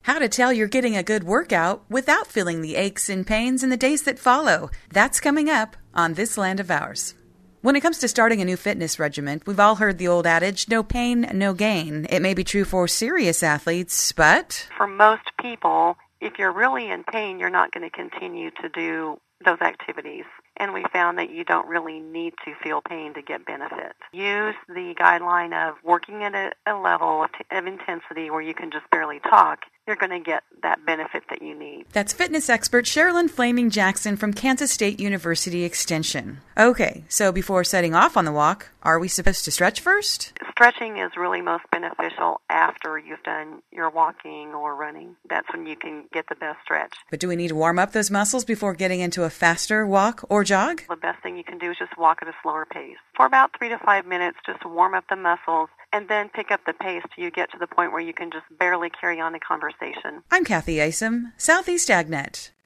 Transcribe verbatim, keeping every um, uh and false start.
How to tell you're getting a good workout without feeling the aches and pains in the days that follow. That's coming up on This Land of Ours. When it comes to starting a new fitness regimen, we've all heard the old adage, no pain, no gain. It may be true for serious athletes, but for most people, if you're really in pain, you're not going to continue to do those activities. And we found that you don't really need to feel pain to get benefit. Use the guideline of working at a, a level of, t- of intensity where you can just barely talk. You're going to get that benefit that you need. That's fitness expert Sherilyn Flaming Jackson from Kansas State University Extension. Okay, so before setting off on the walk, are we supposed to stretch first? Stretching is really most beneficial after you've done your walking or running. That's when you can get the best stretch. But do we need to warm up those muscles before getting into a faster walk or jog? The best thing you can do is just walk at a slower pace. For about three to five minutes, just warm up the muscles and then pick up the pace till you get to the point where you can just barely carry on the conversation. I'm Kathy Isom, Southeast AgNet.